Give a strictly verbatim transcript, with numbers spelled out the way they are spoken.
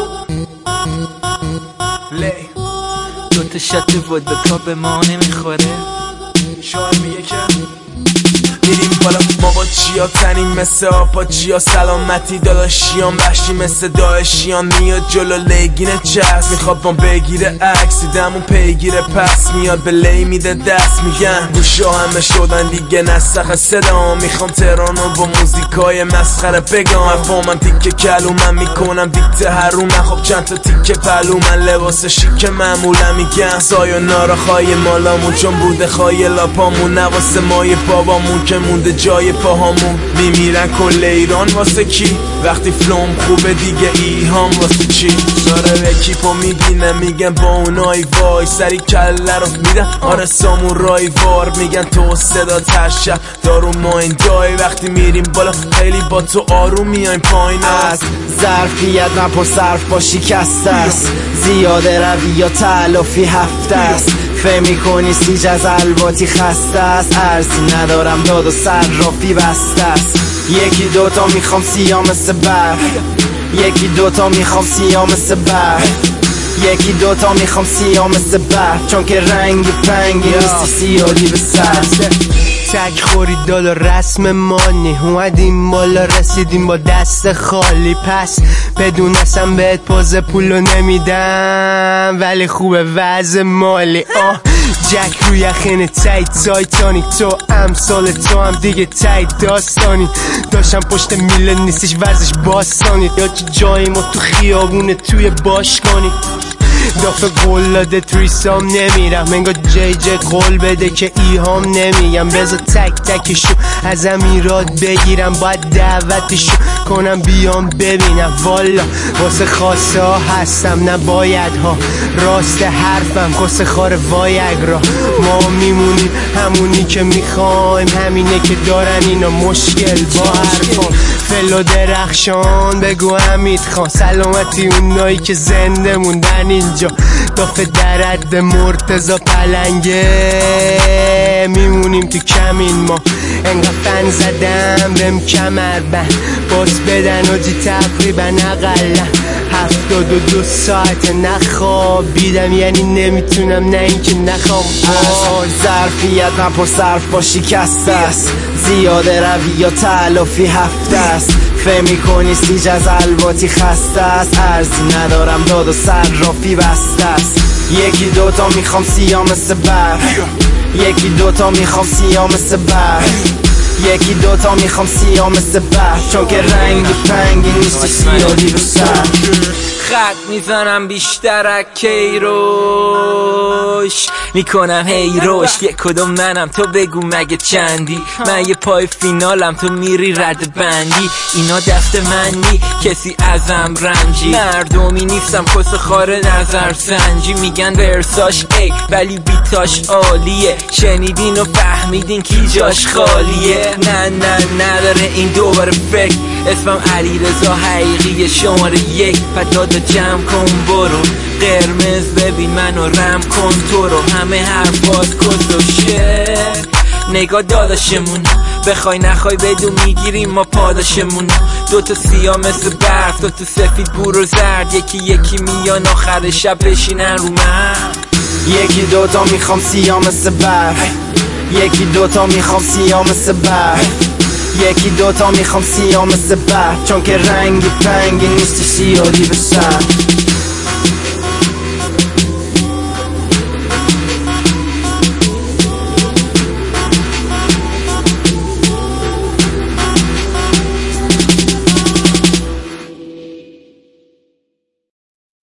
لی دوتا شات ودکا به ما نمیخوره. شاید میگه که میریم بالا ما با چیا تنیم مثل آپا چیا سلامتی داداشیان وحشی مثل داعشیان میاد جلو لیگین چست میخواد ما بگیره عکس دیدمون پیگیره پس میاد به لی میده دست میگن گوشا همه شدن دیگه نسخ صدا میخوام تهرانو با موزیکای مسخره بگم افا من تیکه کلو من میکنم دیکت هرو من خب چند تا تیکه پلو من لباس شیک معمولا میگن سایونارا خواهی مالامون چون بوده خواهی لاپامون نواسه مای بابامون که مونده جای پاهامون میمیرن کل ایران واسه کی وقتی فلوم خوبه دیگه ایهام واسه چی داره اکیپو میبینه میگن با اونای وای سری کله رو میدن آره سامورای وار میگن تو صدا ترشب دارو ما این جای وقتی میریم بالا خیلی با تو آروم میایم پایین است ظرفیت نپر صرف با شکست است زیاده روی یا تلافی هفته است فهم میکنی سیج از الواتی خسته است ارزی ندارم داد و صرافی بسته است یکی دوتا میخوام سیاه مثل برف یکی دوتا میخوام سیاه مثل برف یکی دوتا میخوام سیاه مثل برف چون که رنگ پنگی نیستی سیاهی به سر تک خوری دالا رسم مانی اومدیم بالا رسیدیم با دست خالی پس بدون اصلا بهت پوز پولو نمیدم ولی خوبه وضع مالی آه جک روی یخین تایت تایتانیک تو امثال تو هم دیگه تایت داستانی داشتم پشت میله نیستش ورزش باستانی یا که جایی ما تو خیابونه توی باشگانی دافه قول داده تریسام نمیرم انگار جی جی قول بده که ایهام نمیگم بذار تک تکشو از امیرات بگیرم باید دعوتشو کنم بیام ببینم والا واسه خاصه ها هستم نباید ها راست حرفم کس خار وایگرا ما میمونیم همونی که میخوایم همینه که دارن اینا مشکل با حرفان فلو درخشان بگو حمید خان سلامتی اونایی که زنده موندن اینجا دافه درد مرتضا پلنگه میمونیم تو کمین ما انقدر فن زدم بهم کمر بند باز بدن و جی تقریبا اقلا هفتاد و دو ساعت نخوابیدم یعنی نمیتونم نه اینکه نخوام ظرفیت نپر صرف با شکست است زیاده روی یا تلافی هفته است فهم میکنی سیج از الواتی خسته است ارزی ندارم داد و صرافی بسته است یکی دوتا میخوام سیاه مثل برف یکی دوتا میخوام سیاه مثل برف یکی دوتا میخوام سیاه مثل برف چون که رنگ پنگی نیست سیاهی به سر خط میزنم بیشتر از کیروش میکنم هی روش یک کدوم منم تو بگو مگه چندی من یه پای فینالم تو میری رد بندی اینا دست منی کسی ازم رنجی مردمی نیستم کس خار نظر سنجی میگن ورساش ای ولی بیتاش عالیه شنیدین و فهمیدین کی جاش خالیه نه نه نداره این دوباره فکر اسمم علیرضا حقیقی شماره یک پداد جمع کن برو قرمز ببین منو رم کن تو رو همه حرفات کس و شعر نگاه داداشمون بخوای نخوای بدون میگیریم ما پاداشمون دوتا سیاه مثل برف دوتا سفید بور و زرد یکی یکی میان آخر شب بشینن رو من یکی دوتا میخوام سیاه مثل برف یکی دوتا میخوام سیاه مثل برف یکی دوتا میخوام سیاه مثل برف چون که رنگ پنگی نیست سیاهی به سر